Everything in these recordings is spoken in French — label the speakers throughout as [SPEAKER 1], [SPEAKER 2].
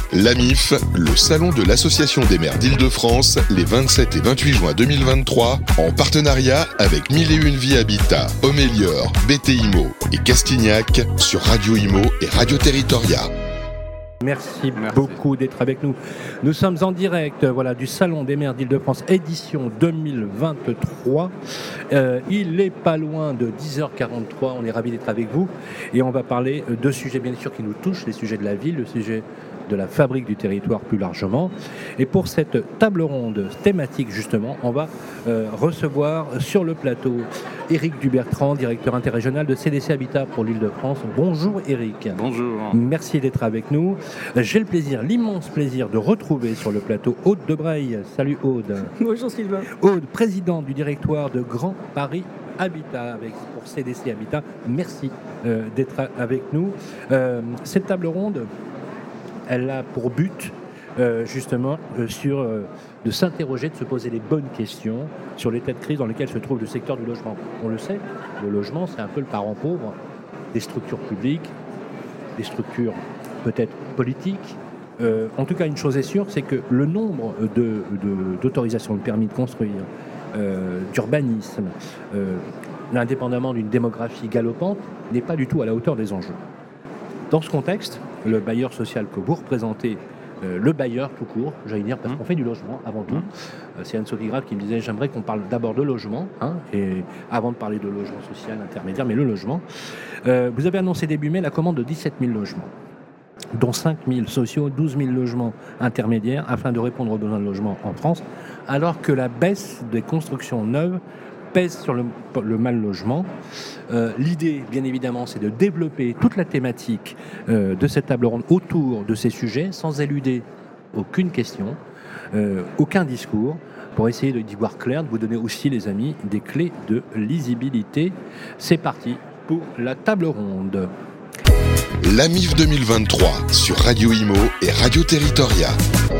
[SPEAKER 1] L'AMIF, le salon de l'Association des maires d'Île-de-France, les 27 et 28 juin 2023, en partenariat avec 1001 Vie Habitat, Homélior, BT Imo et Castignac sur Radio Imo et Radio Territoria.
[SPEAKER 2] Merci beaucoup d'être avec nous. Nous sommes en direct du Salon des maires d'Île-de-France, édition 2023. Il n'est pas loin de 10h43. On est ravis d'être avec vous. Et on va parler de sujets bien sûr qui nous touchent, les sujets de la ville, le sujet de la fabrique du territoire plus largement. Et pour cette table ronde thématique justement, on va recevoir sur le plateau Éric Dubertrand, directeur interrégional de CDC Habitat pour l'Île-de-France. Bonjour Éric.
[SPEAKER 3] Bonjour.
[SPEAKER 2] Merci d'être avec nous. J'ai l'immense plaisir de retrouver sur le plateau Aude Debreil. Salut Aude.
[SPEAKER 4] Bonjour Sylvain.
[SPEAKER 2] Aude, présidente du directoire de Grand Paris Habitat pour CDC Habitat. Merci d'être avec nous. Cette table ronde, elle a pour but de s'interroger, de se poser les bonnes questions sur l'état de crise dans lequel se trouve le secteur du logement. On le sait, le logement, c'est un peu le parent pauvre des structures publiques, des structures peut-être politiques. En tout cas, une chose est sûre, c'est que le nombre d'autorisations de permis de construire, d'urbanisme, indépendamment d'une démographie galopante, n'est pas du tout à la hauteur des enjeux. Dans ce contexte, le bailleur social que vous représentez, le bailleur tout court, j'allais dire, parce qu'on fait du logement avant tout. C'est Anne-Sophie Grave qui me disait, j'aimerais qu'on parle d'abord de logement, et avant de parler de logement social intermédiaire, mais le logement. Vous avez annoncé début mai la commande de 17 000 logements, dont 5 000 sociaux, 12 000 logements intermédiaires, afin de répondre aux besoins de logement en France, alors que la baisse des constructions neuves pèse sur le mal logement. L'idée, bien évidemment, c'est de développer toute la thématique de cette table ronde autour de ces sujets, sans éluder aucune question, aucun discours, pour essayer d'y voir clair, de vous donner aussi, les amis, des clés de lisibilité. C'est parti pour la table ronde.
[SPEAKER 1] L'AMIF 2023 sur Radio Imo et Radio Territoria.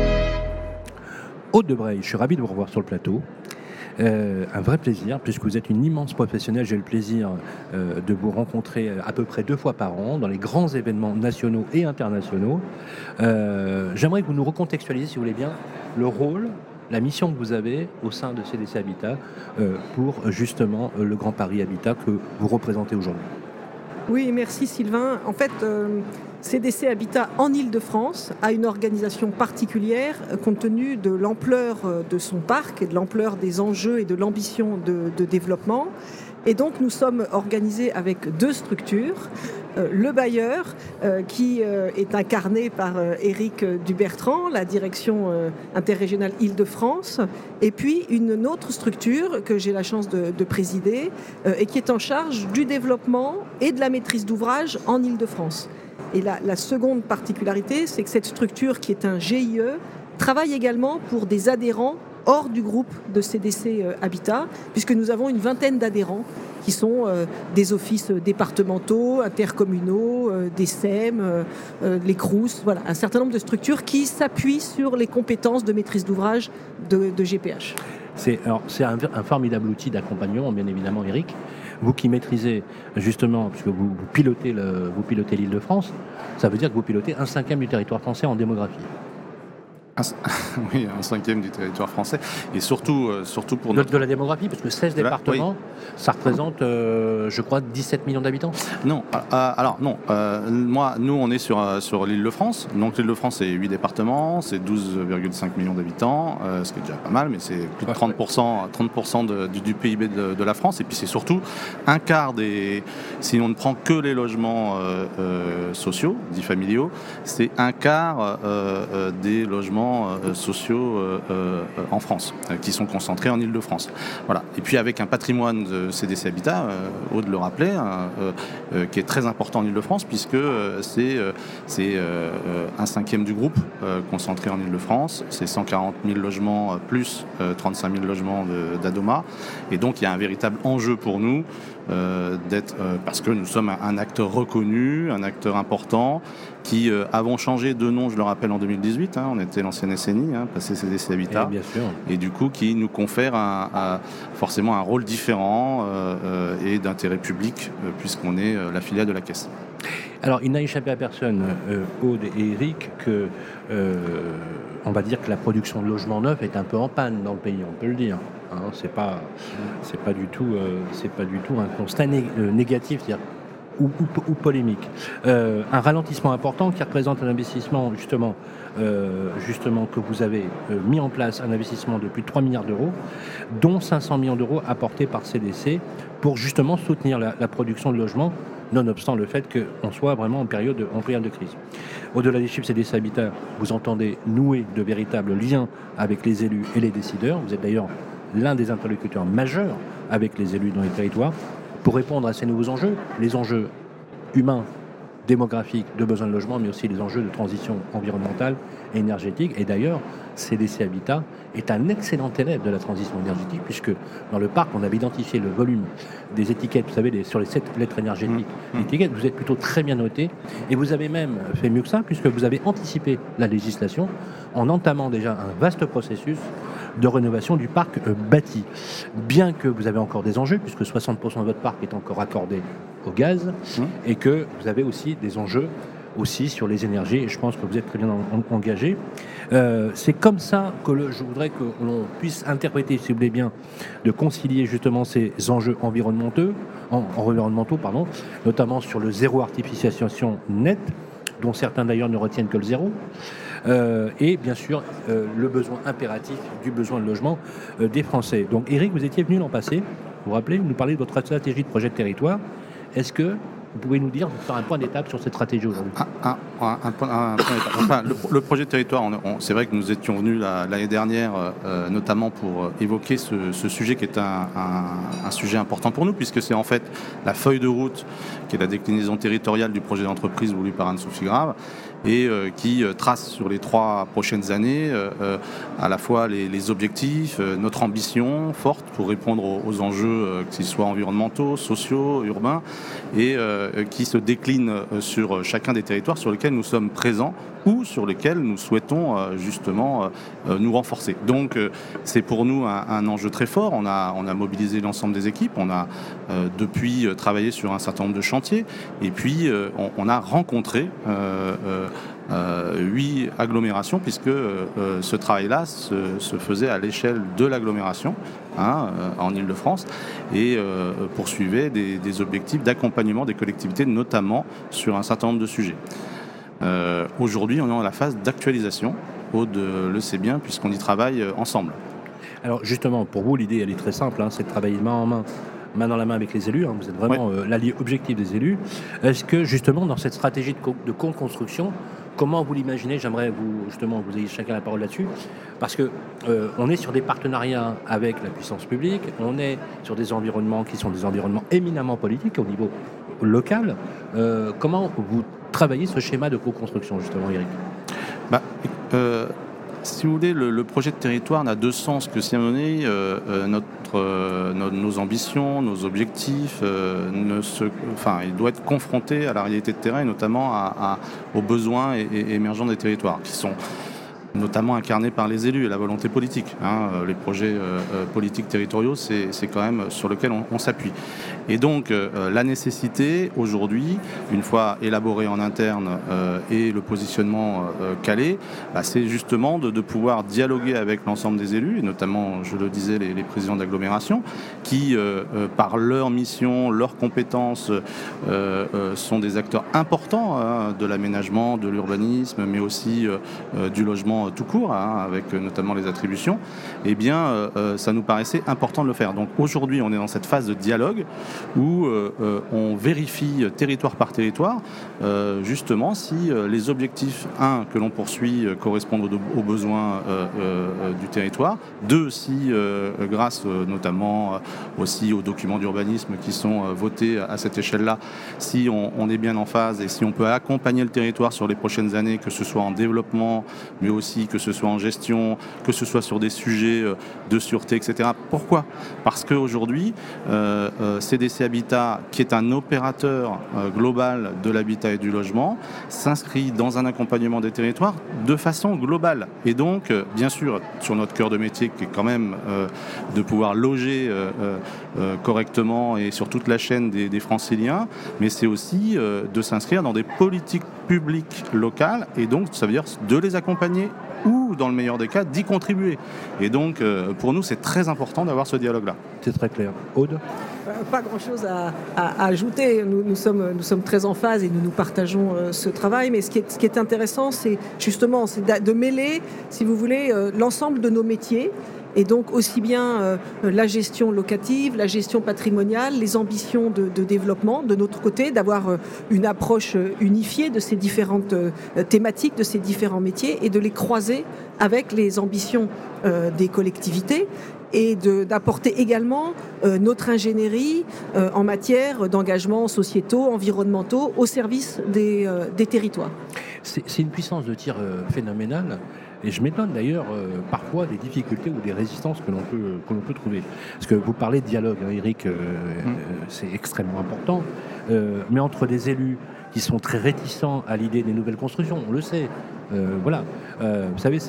[SPEAKER 2] Aude Debreil, je suis ravi de vous revoir sur le plateau. Un vrai plaisir, puisque vous êtes une immense professionnelle. J'ai le plaisir de vous rencontrer à peu près 2 fois par an dans les grands événements nationaux et internationaux. J'aimerais que vous nous recontextualisiez, si vous voulez bien, le rôle, la mission que vous avez au sein de CDC Habitat pour justement le Grand Paris Habitat que vous représentez aujourd'hui.
[SPEAKER 4] Oui, merci Sylvain. En fait, CDC Habitat en Île-de-France a une organisation particulière compte tenu de l'ampleur de son parc et de l'ampleur des enjeux et de l'ambition de développement. Et donc nous sommes organisés avec 2 structures. Le bailleur qui est incarné par Éric Dubertrand, la direction interrégionale Île-de-France, et puis une autre structure que j'ai la chance de présider et qui est en charge du développement et de la maîtrise d'ouvrage en Île-de-France. Et la seconde particularité, c'est que cette structure, qui est un GIE, travaille également pour des adhérents hors du groupe de CDC Habitat, puisque nous avons une vingtaine d'adhérents qui sont des offices départementaux, intercommunaux, des SEM, les CROUS, voilà, un certain nombre de structures qui s'appuient sur les compétences de maîtrise d'ouvrage de GPH.
[SPEAKER 2] C'est un formidable outil d'accompagnement, bien évidemment, Éric. Vous qui maîtrisez justement, puisque vous pilotez l'Île-de-France, ça veut dire que vous pilotez 1/5 du territoire français en démographie.
[SPEAKER 3] Oui, 1/5 du territoire français, et surtout pour notre...
[SPEAKER 2] De la démographie, parce que 16 départements, oui. Ça représente, je crois, 17 millions d'habitants.
[SPEAKER 3] Non, nous on est sur l'Île-de-France, donc l'Île-de-France c'est 8 départements, c'est 12,5 millions d'habitants, ce qui est déjà pas mal, mais c'est plus de 30% du PIB de la France, et puis c'est surtout un quart si on ne prend que les logements sociaux, dits familiaux, c'est un quart des logements sociaux en France, qui sont concentrés en Île-de-France. Voilà. Et puis avec un patrimoine de CDC Habitat, Aude le rappelait, qui est très important en Île-de-France, puisque c'est 1/5 du groupe concentré en Île-de-France, c'est 140 000 logements plus 35 000 logements d'Adoma, et donc il y a un véritable enjeu pour nous parce que nous sommes un acteur reconnu, un acteur important, qui avons changé de nom, je le rappelle, en 2018. On était l'ancienne SNI, passé CDC Habitat.
[SPEAKER 2] Bien sûr.
[SPEAKER 3] Et du coup, qui nous confère forcément un rôle différent et d'intérêt public, puisqu'on est la filiale de la Caisse.
[SPEAKER 2] Alors, il n'a échappé à personne, Aude et Eric, que on va dire que la production de logements neufs est un peu en panne dans le pays, on peut le dire. Hein, c'est pas du tout un constat négatif, c'est-à-dire ou polémique. Un ralentissement important qui représente un investissement justement que vous avez mis en place, un investissement de plus de 3 milliards d'euros, dont 500 millions d'euros apportés par CDC pour justement soutenir la production de logements, nonobstant le fait qu'on soit vraiment en période de crise. Au-delà des chiffres CDC Habitat, vous entendez nouer de véritables liens avec les élus et les décideurs. Vous êtes d'ailleurs l'un des interlocuteurs majeurs avec les élus dans les territoires pour répondre à ces nouveaux enjeux, les enjeux humains, démographiques, de besoin de logement, mais aussi les enjeux de transition environnementale et énergétique. Et d'ailleurs, CDC Habitat est un excellent élève de la transition énergétique, puisque dans le parc, on avait identifié le volume des étiquettes, vous savez, sur les 7 lettres énergétiques, l'étiquette, vous êtes plutôt très bien noté, et vous avez même fait mieux que ça, puisque vous avez anticipé la législation en entamant déjà un vaste processus de rénovation du parc bâti. Bien que vous avez encore des enjeux, puisque 60% de votre parc est encore accordé au gaz, et que vous avez aussi des enjeux aussi sur les énergies, et je pense que vous êtes très bien engagé. C'est comme ça que je voudrais que l'on puisse interpréter, si vous voulez bien, de concilier justement ces enjeux environnementaux, notamment sur le zéro artificialisation net, dont certains d'ailleurs ne retiennent que le zéro, et bien sûr le besoin impératif du besoin de logement des Français. Donc Eric, vous étiez venu l'an passé, vous vous rappelez, vous nous parlez de votre stratégie de projet de territoire. Est-ce que vous pouvez nous dire, faire un point d'étape sur cette stratégie aujourd'hui?
[SPEAKER 3] Un point d'étape. Enfin, le projet de territoire, c'est vrai que nous étions venus l'année dernière, notamment pour évoquer ce sujet qui est un sujet important pour nous, puisque c'est en fait la feuille de route qui est la déclinaison territoriale du projet d'entreprise voulu par Anne-Sophie Grave, et qui trace sur les 3 prochaines années à la fois les objectifs, notre ambition forte pour répondre aux enjeux, qu'ils soient environnementaux, sociaux, urbains, et qui se décline sur chacun des territoires sur lesquels nous sommes présents ou sur lesquels nous souhaitons justement nous renforcer. Donc c'est pour nous un enjeu très fort. On a mobilisé l'ensemble des équipes, on a depuis travaillé sur un certain nombre de chantiers, et puis on a rencontré 8 agglomérations, puisque ce travail-là se faisait à l'échelle de l'agglomération, en Ile-de-France, et poursuivait des objectifs d'accompagnement des collectivités, notamment sur un certain nombre de sujets. Aujourd'hui, on est dans la phase d'actualisation. Aude le sait bien, puisqu'on y travaille ensemble.
[SPEAKER 2] Alors justement, pour vous, l'idée, elle est très simple, c'est de travailler main en main, main dans la main avec les élus. Vous êtes vraiment l'allié objectif des élus. Est-ce que justement, dans cette stratégie de co-construction, comment vous l'imaginez? J'aimerais vous ayez chacun la parole là-dessus, parce que on est sur des partenariats avec la puissance publique, on est sur des environnements qui sont des environnements éminemment politiques au niveau local. Comment vous travaillez ce schéma de co-construction, justement, Eric?
[SPEAKER 3] Si vous voulez, le projet de territoire n'a de sens que si à un moment donné, nos ambitions, nos objectifs, il doit être confronté à la réalité de terrain, et notamment aux besoins émergents des territoires, qui sont notamment incarnés par les élus et la volonté politique. Les projets politiques territoriaux, c'est quand même sur lequel on s'appuie. Et donc, la nécessité, aujourd'hui, une fois élaboré en interne et le positionnement calé, c'est justement de pouvoir dialoguer avec l'ensemble des élus, et notamment, je le disais, les présidents d'agglomération, qui, par leur mission, leurs compétences, sont des acteurs importants de l'aménagement, de l'urbanisme, mais aussi du logement tout court, avec notamment les attributions. Eh bien, ça nous paraissait important de le faire. Donc aujourd'hui, on est dans cette phase de dialogue où on vérifie territoire par territoire, justement, si les objectifs, que l'on poursuit, correspondent aux besoins du territoire, 2, si grâce notamment aussi aux documents d'urbanisme qui sont votés à cette échelle-là, si on est bien en phase et si on peut accompagner le territoire sur les prochaines années, que ce soit en développement, mais aussi aussi, que ce soit en gestion, que ce soit sur des sujets de sûreté, etc. Pourquoi ? Parce qu'aujourd'hui, CDC Habitat, qui est un opérateur global de l'habitat et du logement, s'inscrit dans un accompagnement des territoires de façon globale. Et donc, bien sûr, sur notre cœur de métier, qui est quand même de pouvoir loger correctement et sur toute la chaîne des franciliens, mais c'est aussi de s'inscrire dans des politiques publiques locales, et donc ça veut dire de les accompagner ou, dans le meilleur des cas, d'y contribuer. Et donc, pour nous, c'est très important d'avoir ce dialogue-là.
[SPEAKER 2] C'est très clair. Aude ?
[SPEAKER 4] Pas grand-chose à ajouter. Nous sommes très en phase et nous partageons ce travail. Mais ce qui est intéressant, c'est justement de mêler, si vous voulez, l'ensemble de nos métiers. Et donc aussi bien la gestion locative, la gestion patrimoniale, les ambitions de développement de notre côté, d'avoir une approche unifiée de ces différentes thématiques, de ces différents métiers, et de les croiser avec les ambitions des collectivités, et d'apporter également notre ingénierie en matière d'engagements sociétaux, environnementaux au service des territoires.
[SPEAKER 2] C'est une puissance de tir phénoménale. Et je m'étonne d'ailleurs parfois des difficultés ou des résistances que l'on peut trouver. Parce que vous parlez de dialogue, hein, Eric, c'est extrêmement important. Mais entre des élus qui sont très réticents à l'idée des nouvelles constructions, on le sait. Voilà. Vous savez,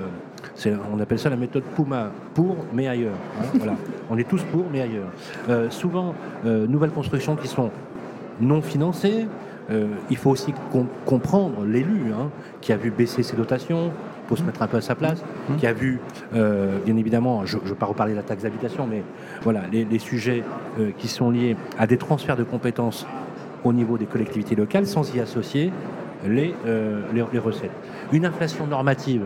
[SPEAKER 2] on appelle ça la méthode Puma, pour mais ailleurs. Hein, voilà. On est tous pour mais ailleurs. Souvent, nouvelles constructions qui sont non financées. Il faut aussi comprendre l'élu qui a vu baisser ses dotations. Il faut se mettre un peu à sa place, qui a vu, bien évidemment, je ne vais pas reparler de la taxe d'habitation, mais voilà, les sujets qui sont liés à des transferts de compétences au niveau des collectivités locales sans y associer les recettes. Une inflation normative,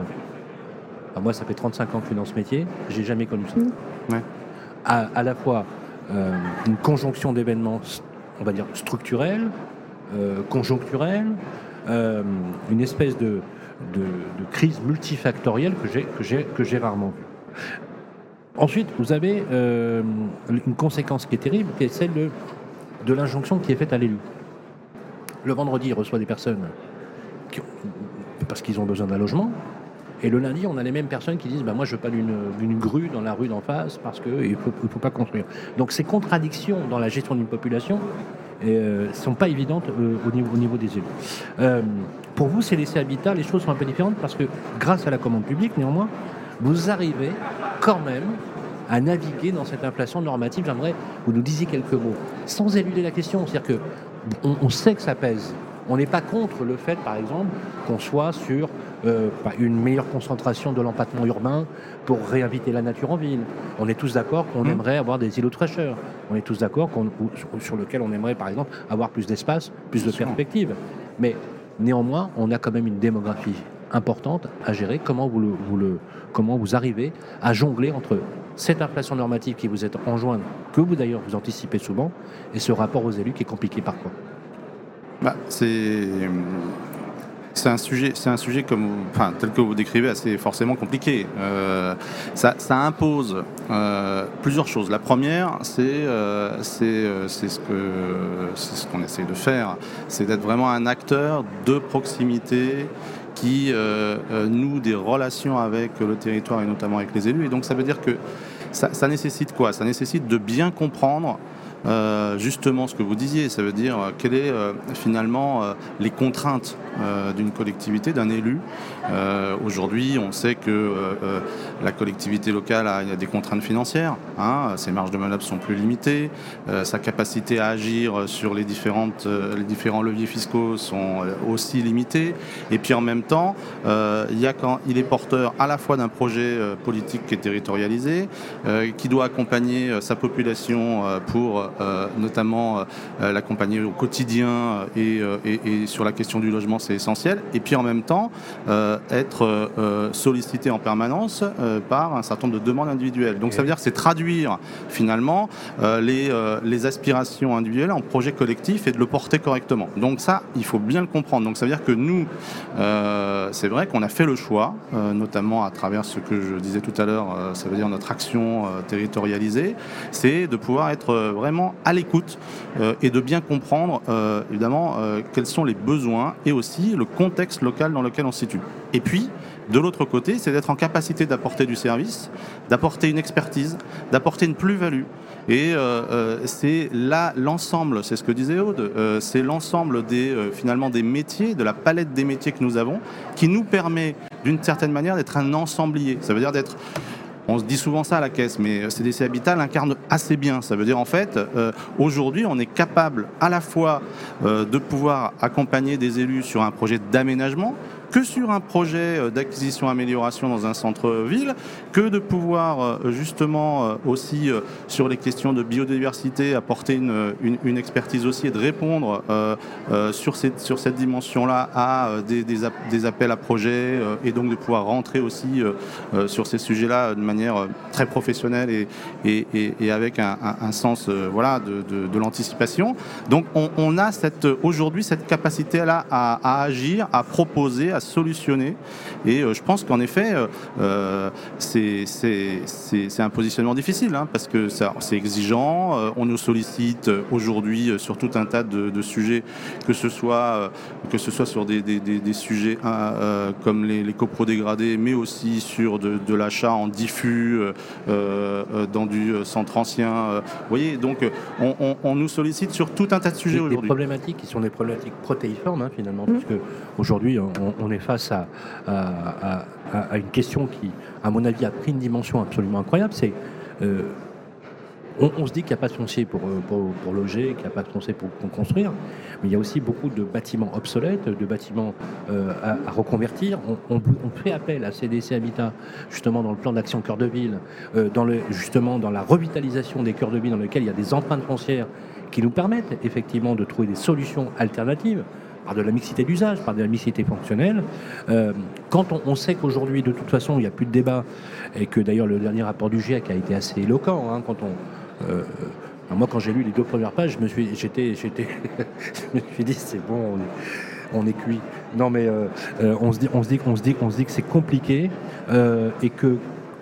[SPEAKER 2] moi ça fait 35 ans que je suis dans ce métier, j'ai jamais connu ça. Ouais. À la fois une conjonction d'événements, on va dire structurels, conjoncturels, une espèce de crise multifactorielle que j'ai rarement vue. Ensuite, vous avez une conséquence qui est terrible, qui est celle de l'injonction qui est faite à l'élu. Le vendredi, il reçoit des personnes parce qu'ils ont besoin d'un logement, et le lundi, on a les mêmes personnes qui disent moi je veux pas d'une grue dans la rue d'en face parce qu'il faut pas construire. Donc ces contradictions dans la gestion d'une population ne sont pas évidentes au niveau des élus. Pour vous, CDC Habitat, les choses sont un peu différentes parce que grâce à la commande publique, néanmoins, vous arrivez quand même à naviguer dans cette inflation normative. J'aimerais que vous nous disiez quelques mots, sans éluder la question. C'est-à-dire qu'on sait que ça pèse. On n'est pas contre le fait, par exemple, qu'on soit sur une meilleure concentration de l'empattement urbain pour réinviter la nature en ville. On est tous d'accord qu'on aimerait avoir des îlots de fraîcheur. On est tous d'accord sur lequel on aimerait, par exemple, avoir plus d'espace, plus de perspectives. Mais néanmoins, on a quand même une démographie importante à gérer. Comment vous arrivez à jongler entre cette inflation normative qui vous est enjointe, que vous d'ailleurs vous anticipez souvent, et ce rapport aux élus qui est compliqué parfois?
[SPEAKER 3] C'est un sujet tel que vous décrivez, assez forcément compliqué. Ça impose plusieurs choses. La première, c'est ce qu'on essaie de faire, c'est d'être vraiment un acteur de proximité qui noue des relations avec le territoire et notamment avec les élus. Et donc ça veut dire que ça nécessite quoi ? Ça nécessite de bien comprendre justement ce que vous disiez, ça veut dire quelles sont finalement les contraintes d'une collectivité, d'un élu. Aujourd'hui, on sait que la collectivité locale a des contraintes financières, ses marges de manœuvre sont plus limitées, sa capacité à agir sur les différents leviers fiscaux sont aussi limitées, et puis en même temps, il est porteur à la fois d'un projet politique qui est territorialisé, qui doit accompagner sa population pour notamment l'accompagner au quotidien et sur la question du logement, c'est essentiel. Et puis en même temps, être sollicité en permanence par un certain nombre de demandes individuelles. Donc ça veut dire que c'est traduire finalement les aspirations individuelles en projet collectif et de le porter correctement. Donc ça, il faut bien le comprendre. Donc ça veut dire que nous, c'est vrai qu'on a fait le choix, notamment à travers ce que je disais tout à l'heure, ça veut dire notre action territorialisée, c'est de pouvoir être vraiment vraiment à l'écoute et de bien comprendre évidemment quels sont les besoins et aussi le contexte local dans lequel on se situe. Et puis, de l'autre côté, c'est d'être en capacité d'apporter du service, d'apporter une expertise, d'apporter une plus-value. Et c'est là l'ensemble, c'est ce que disait Aude, c'est l'ensemble finalement des métiers, de la palette des métiers que nous avons, qui nous permet d'une certaine manière d'être un ensemblier. Ça veut dire d'être... On se dit souvent ça à la caisse, mais CDC Habitat l'incarne assez bien. Ça veut dire en fait, aujourd'hui, on est capable à la fois de pouvoir accompagner des élus sur un projet d'aménagement, que sur un projet d'acquisition-amélioration dans un centre-ville, que de pouvoir justement aussi sur les questions de biodiversité apporter une expertise aussi et de répondre sur cette dimension-là à des appels à projets et donc de pouvoir rentrer aussi sur ces sujets-là de manière très professionnelle et avec un sens de l'anticipation. Donc on a aujourd'hui cette capacité-là à agir, à proposer, à solutionner, et je pense qu'en effet c'est un positionnement difficile parce que c'est exigeant, on nous sollicite aujourd'hui sur tout un tas de sujets, que ce soit sur des sujets comme les coprodégradés, mais aussi sur de l'achat en diffus dans du centre ancien, vous voyez, donc on nous sollicite sur tout un tas de sujets aujourd'hui.
[SPEAKER 2] Des problématiques qui sont des problématiques protéiformes finalement, puisque aujourd'hui on est face à une question qui, à mon avis, a pris une dimension absolument incroyable. C'est on se dit qu'il n'y a pas de foncier pour loger, qu'il n'y a pas de foncier pour construire, mais il y a aussi beaucoup de bâtiments obsolètes, de bâtiments à reconvertir. On fait appel à CDC Habitat, justement dans le plan d'action cœur de ville, justement dans la revitalisation des cœurs de ville dans lesquels il y a des empreintes foncières qui nous permettent effectivement de trouver des solutions alternatives, par de la mixité d'usage, par de la mixité fonctionnelle. Quand on sait qu'aujourd'hui, de toute façon, il n'y a plus de débat, et que d'ailleurs le dernier rapport du GIEC a été assez éloquent, moi, quand j'ai lu les 2 premières pages, je me suis dit, c'est bon, on est cuit. Non, mais on se dit que c'est compliqué et que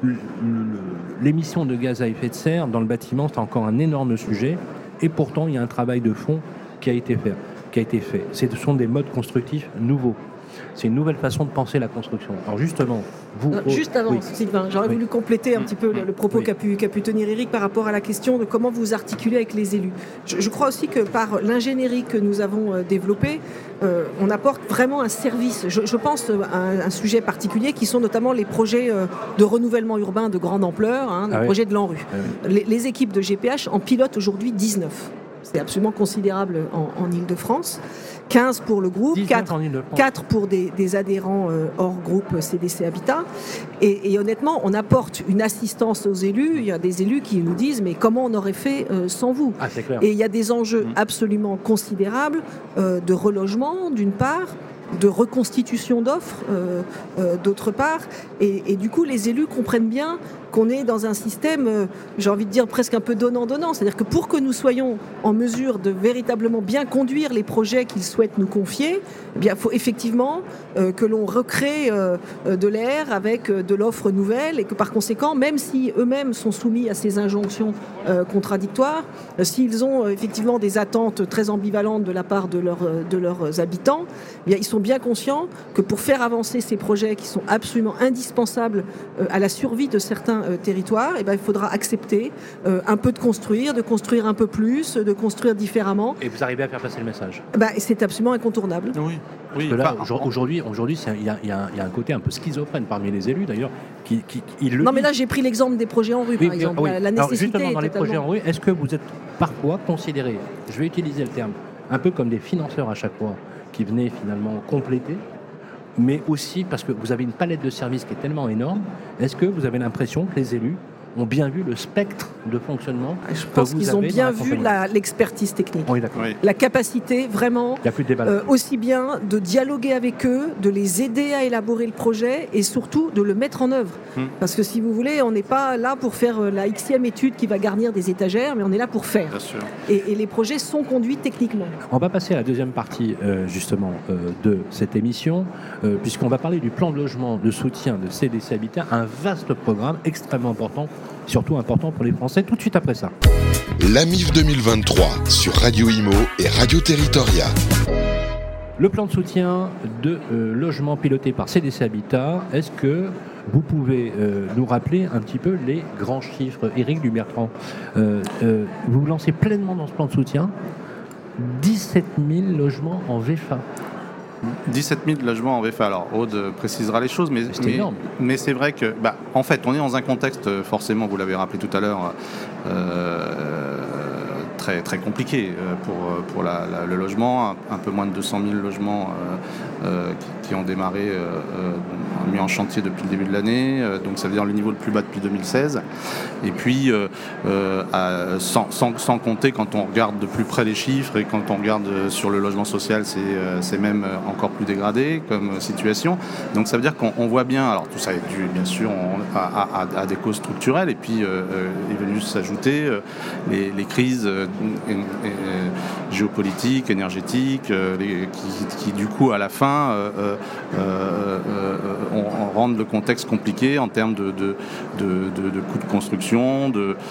[SPEAKER 2] l'émission de gaz à effet de serre dans le bâtiment, c'est encore un énorme sujet. Et pourtant, il y a un travail de fond qui a été fait. Ce sont des modes constructifs nouveaux. C'est une nouvelle façon de penser la construction. Alors justement,
[SPEAKER 4] juste avant, Sylvain, j'aurais voulu compléter un petit peu le propos qu'a pu tenir Éric par rapport à la question de comment vous articulez avec les élus. Je crois aussi que par l'ingénierie que nous avons développée, on apporte vraiment un service. Je pense à un sujet particulier qui sont notamment les projets de renouvellement urbain de grande ampleur, les projets de l'ANRU. Les équipes de GPH en pilotent aujourd'hui 19. C'est absolument considérable en Ile-de-France. 15 pour le groupe, 4 pour des adhérents hors groupe CDC Habitat. Et honnêtement, on apporte une assistance aux élus. Il y a des élus qui nous disent « mais comment on aurait fait sans vous ?»
[SPEAKER 2] C'est clair.
[SPEAKER 4] Et il y a des enjeux absolument considérables de relogement, d'une part, de reconstitution d'offres, d'autre part. Et du coup, les élus comprennent bien qu'on est dans un système, j'ai envie de dire, presque un peu donnant-donnant. C'est-à-dire que pour que nous soyons en mesure de véritablement bien conduire les projets qu'ils souhaitent nous confier, eh bien, il faut effectivement que l'on recrée de l'air avec de l'offre nouvelle et que par conséquent, même si eux-mêmes sont soumis à ces injonctions contradictoires, s'ils ont effectivement des attentes très ambivalentes de la part de leurs habitants, eh bien, ils sont bien conscients que pour faire avancer ces projets qui sont absolument indispensables à la survie de certains territoires, eh bien, il faudra accepter un peu de construire un peu plus, de construire différemment.
[SPEAKER 2] Et vous arrivez à faire passer le message.
[SPEAKER 4] C'est absolument incontournable.
[SPEAKER 3] Oui.
[SPEAKER 2] Parce que là, aujourd'hui, il y a un côté un peu schizophrène parmi les élus d'ailleurs.
[SPEAKER 4] Mais là, j'ai pris l'exemple des projets en rue, par exemple.
[SPEAKER 2] Oui.
[SPEAKER 4] La nécessité.
[SPEAKER 2] Alors, justement, dans les projets en rue, est-ce que vous êtes parfois considérés, je vais utiliser le terme, un peu comme des financeurs à chaque fois, qui venaient finalement compléter, mais aussi parce que vous avez une palette de services qui est tellement énorme, est-ce que vous avez l'impression que les élus ont bien vu le spectre de fonctionnement?
[SPEAKER 4] Je pense qu'ils ont bien vu l'expertise technique.
[SPEAKER 2] Oui, d'accord.
[SPEAKER 4] La capacité vraiment aussi bien de dialoguer avec eux, de les aider à élaborer le projet et surtout de le mettre en œuvre. Parce que si vous voulez, on n'est pas là pour faire la Xème étude qui va garnir des étagères, mais on est là pour faire.
[SPEAKER 3] Bien sûr.
[SPEAKER 4] Et les projets sont conduits techniquement.
[SPEAKER 2] On va passer à la deuxième partie justement de cette émission, puisqu'on va parler du plan de logement de soutien de CDC Habitat, un vaste programme extrêmement important, surtout important pour les Français, tout de suite après ça.
[SPEAKER 1] l'AMIF 2023 sur Radio Imo et Radio Territoria.
[SPEAKER 2] Le plan de soutien de logement piloté par CDC Habitat, est-ce que vous pouvez nous rappeler un petit peu les grands chiffres? Éric Dubertrand, vous vous lancez pleinement dans ce plan de soutien. 17 000 logements en VFA.
[SPEAKER 3] 17 000 logements en VFA. Alors, Aude précisera les choses, mais c'est vrai que, en fait, on est dans un contexte, forcément, vous l'avez rappelé tout à l'heure, très, très compliqué pour le logement. Un peu moins de 200 000 logements qui ont démarré, mis en chantier depuis le début de l'année. Donc, ça veut dire le niveau le plus bas depuis 2016. Et puis, sans compter, quand on regarde de plus près les chiffres et quand on regarde sur le logement social, c'est même encore plus dégradé comme situation. Donc, ça veut dire qu'on voit bien, alors tout ça est dû, bien sûr, à des causes structurelles. Et puis, est venu s'ajouter les crises géopolitiques, énergétiques, qui du coup à la fin rendent le contexte compliqué en termes de coûts de construction,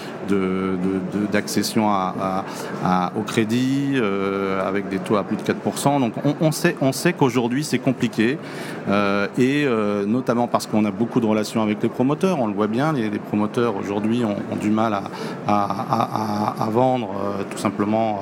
[SPEAKER 3] d'accession au crédit, avec des taux à plus de 4%. Donc on sait qu'aujourd'hui c'est compliqué, et notamment parce qu'on a beaucoup de relations avec les promoteurs. On le voit bien, les promoteurs aujourd'hui ont du mal à vendre tout simplement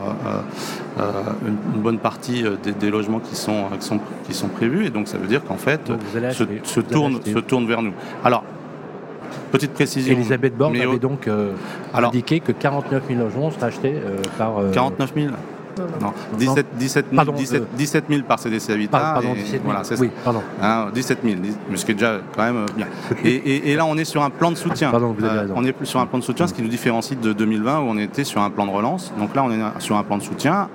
[SPEAKER 3] une bonne partie des logements qui sont prévus, et donc ça veut dire qu'en fait se tourne vers nous. Alors, petite précision.
[SPEAKER 2] Elisabeth Borne avait donc indiqué que 49 000 logements seraient achetés par...
[SPEAKER 3] 49 000 Non, 17 000 par CDC Habitat.
[SPEAKER 2] Pardon, 17 000.
[SPEAKER 3] Voilà, c'est
[SPEAKER 2] oui,
[SPEAKER 3] ça.
[SPEAKER 2] pardon.
[SPEAKER 3] 17 000, ce qui est déjà quand même bien. Et là, on est sur un plan de soutien.
[SPEAKER 2] Pardon, vous avez raison.
[SPEAKER 3] On est plus sur un plan de soutien, ce qui nous différencie de 2020 où on était sur un plan de relance. Donc là, on est sur un plan de soutien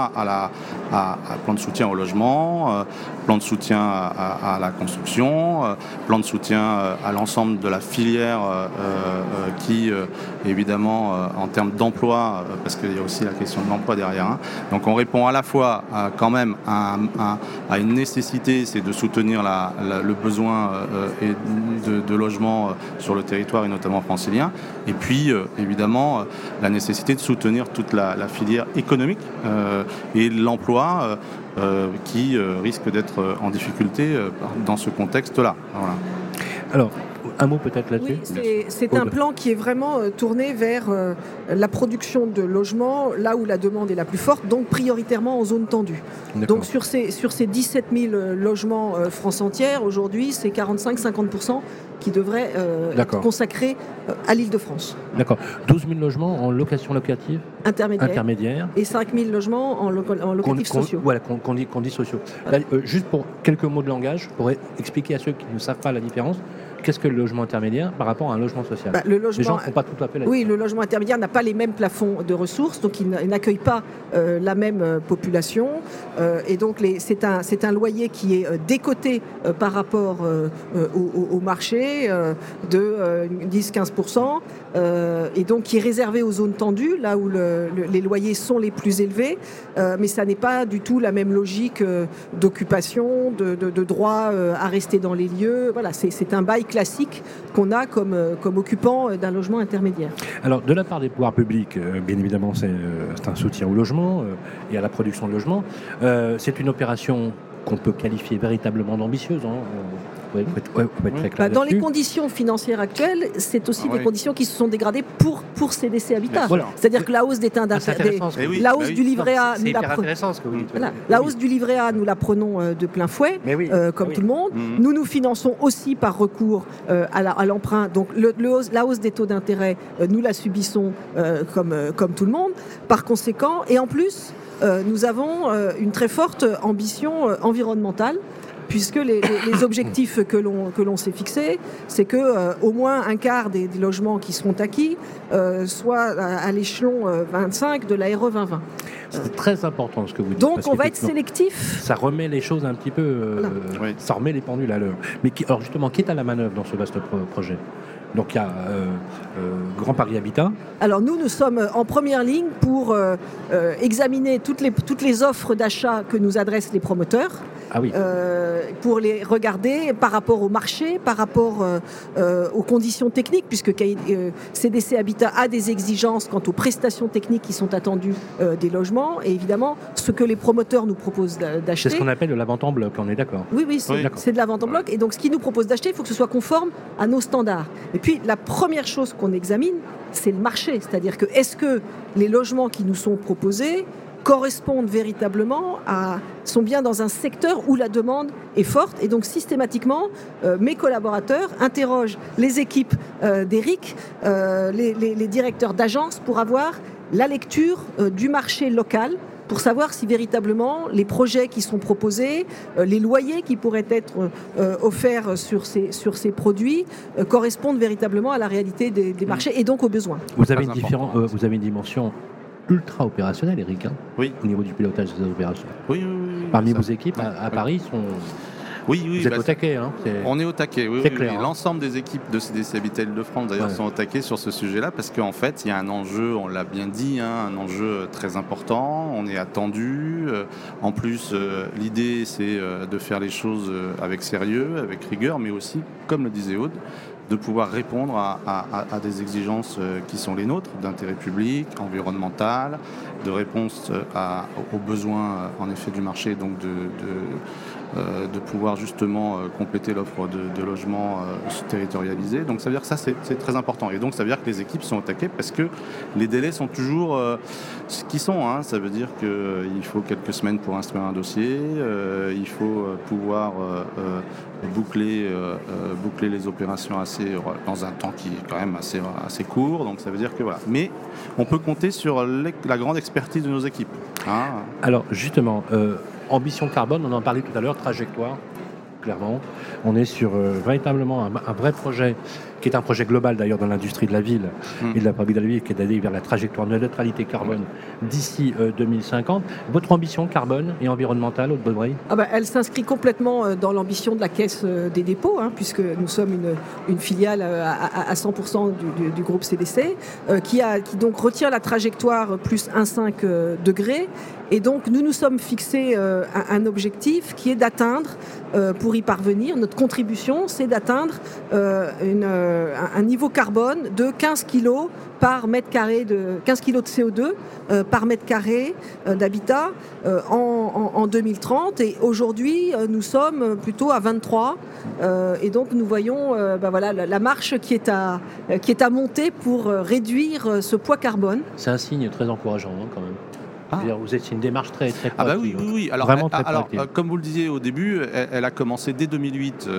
[SPEAKER 3] plan de soutien au logement, plan de soutien à la construction, plan de soutien à l'ensemble de la filière qui, évidemment, en termes d'emploi, parce qu'il y a aussi la question de l'emploi derrière. Hein. Donc on répond à la fois quand même à une nécessité, c'est de soutenir le besoin de logement sur le territoire et notamment francilien, et puis évidemment la nécessité de soutenir toute la filière économique et l'emploi qui risque d'être en difficulté dans ce contexte-là. Voilà.
[SPEAKER 2] Alors, un mot peut-être là-dessus.
[SPEAKER 4] Oui, c'est un plan qui est vraiment tourné vers la production de logements là où la demande est la plus forte, donc prioritairement en zone tendue. Donc sur ces 17 000 logements France entière, aujourd'hui, c'est 45-50% qui devraient être consacrés à l'Île-de-France. D'accord.
[SPEAKER 2] 12 000 logements en location locative intermédiaire.
[SPEAKER 4] Et 5 000 logements en locatifs sociaux.
[SPEAKER 2] Voilà, qu'on dit sociaux. Là, juste pour quelques mots de langage, pour expliquer à ceux qui ne savent pas la différence, qu'est-ce que le logement intermédiaire par rapport à un logement social? Les gens ne font pas tout à fait la différence.
[SPEAKER 4] Oui, le logement intermédiaire n'a pas les mêmes plafonds de ressources, donc il n'accueille pas la même population. Et donc c'est un loyer qui est décoté par rapport au marché de 10-15%, et donc qui est réservé aux zones tendues, là où les loyers sont les plus élevés. Mais ça n'est pas du tout la même logique d'occupation, de droit à rester dans les lieux. Voilà, c'est un bail classique qu'on a comme occupant d'un logement intermédiaire.
[SPEAKER 2] Alors, de la part des pouvoirs publics, bien évidemment, c'est un soutien au logement et à la production de logements. C'est une opération qu'on peut qualifier véritablement d'ambitieuse. Faut être très clair
[SPEAKER 4] dans les conditions financières actuelles, c'est aussi des conditions qui se sont dégradées pour CDC Habitat. Voilà. C'est-à-dire que la hausse des teintes la hausse du livret A, la hausse du livret A, nous la prenons de plein fouet, comme tout le monde. Nous finançons aussi par recours à l'emprunt. Donc la hausse des taux d'intérêt, nous la subissons comme tout le monde. Par conséquent, et en plus, nous avons une très forte ambition environnementale, puisque les objectifs que l'on s'est fixés, c'est que au moins un quart des logements qui seront acquis soient à l'échelon 25 de la RE 2020.
[SPEAKER 2] C'est très important ce que vous dites.
[SPEAKER 4] Donc on va être sélectif.
[SPEAKER 2] Ça remet les choses un petit peu, ça remet les pendules à l'heure. Mais alors justement, qui est à la manœuvre dans ce vaste projet ? Donc il y a Grand Paris Habitat.
[SPEAKER 4] Alors nous sommes en première ligne pour examiner toutes les offres d'achat que nous adressent les promoteurs.
[SPEAKER 2] Ah oui.
[SPEAKER 4] Pour les regarder par rapport au marché, par rapport aux conditions techniques, puisque CDC Habitat a des exigences quant aux prestations techniques qui sont attendues des logements, et évidemment ce que les promoteurs nous proposent d'acheter.
[SPEAKER 2] C'est ce qu'on appelle de la vente en bloc, on est d'accord.
[SPEAKER 4] Oui, c'est de la vente en bloc, et donc ce qu'ils nous proposent d'acheter, il faut que ce soit conforme à nos standards. Et puis la première chose qu'on examine, c'est le marché, c'est-à-dire que est-ce que les logements qui nous sont proposés correspondent véritablement sont bien dans un secteur où la demande est forte. Et donc systématiquement, mes collaborateurs interrogent les équipes d'Eric, les directeurs d'agence, pour avoir la lecture du marché local, pour savoir si véritablement les projets qui sont proposés, les loyers qui pourraient être offerts sur ces produits correspondent véritablement à la réalité des marchés et donc aux besoins.
[SPEAKER 2] Vous avez une dimension ultra opérationnelle, Eric,
[SPEAKER 3] oui.
[SPEAKER 2] Au niveau du pilotage des opérations.
[SPEAKER 3] Oui.
[SPEAKER 2] Parmi vos équipes à Paris sont...
[SPEAKER 3] Oui,
[SPEAKER 2] vous êtes au taquet.
[SPEAKER 3] On est au taquet, oui.
[SPEAKER 2] Clair,
[SPEAKER 3] L'ensemble des équipes de CDC Habitat Île-de-France, d'ailleurs, sont au taquet sur ce sujet-là, parce qu'en fait, il y a un enjeu, on l'a bien dit, un enjeu très important. On est attendu. En plus, l'idée, c'est de faire les choses avec sérieux, avec rigueur, mais aussi, comme le disait Aude, de pouvoir répondre à des exigences qui sont les nôtres, d'intérêt public, environnemental, de réponse aux besoins en effet du marché, donc de pouvoir justement compléter l'offre de logements territorialisés. Donc ça veut dire que ça c'est très important. Et donc ça veut dire que les équipes sont au taquet parce que les délais sont toujours ce qu'ils sont. Ça veut dire qu'il faut quelques semaines pour instruire un dossier, il faut pouvoir boucler les opérations dans un temps qui est quand même assez court. Donc ça veut dire que voilà. Mais on peut compter sur la grande expertise de nos équipes.
[SPEAKER 2] Alors justement, ambition carbone, on en parlait tout à l'heure, trajectoire, clairement. On est sur véritablement un vrai projet, qui est un projet global d'ailleurs dans l'industrie de la ville et de la vie de la ville, qui est d'aller vers la trajectoire de neutralité carbone d'ici 2050. Votre ambition carbone et environnementale, Aude Beaudry ?
[SPEAKER 4] Elle s'inscrit complètement dans l'ambition de la Caisse des dépôts, puisque nous sommes une filiale à 100% du groupe CDC, qui donc retient la trajectoire plus 1,5 degrés. Et donc, nous nous sommes fixés un objectif qui est d'atteindre, pour y parvenir, notre contribution, c'est d'atteindre un niveau carbone de 15 kg par mètre carré 15 kg de CO2 par mètre carré d'habitat en 2030. Et aujourd'hui, nous sommes plutôt à 23. Et donc, nous voyons la marche qui est à monter pour réduire ce poids carbone.
[SPEAKER 2] C'est un signe très encourageant, quand même. Vous êtes une démarche très proactive.
[SPEAKER 3] Oui. Alors,
[SPEAKER 2] vraiment très proactive.
[SPEAKER 3] Comme vous le disiez au début, elle a commencé dès 2008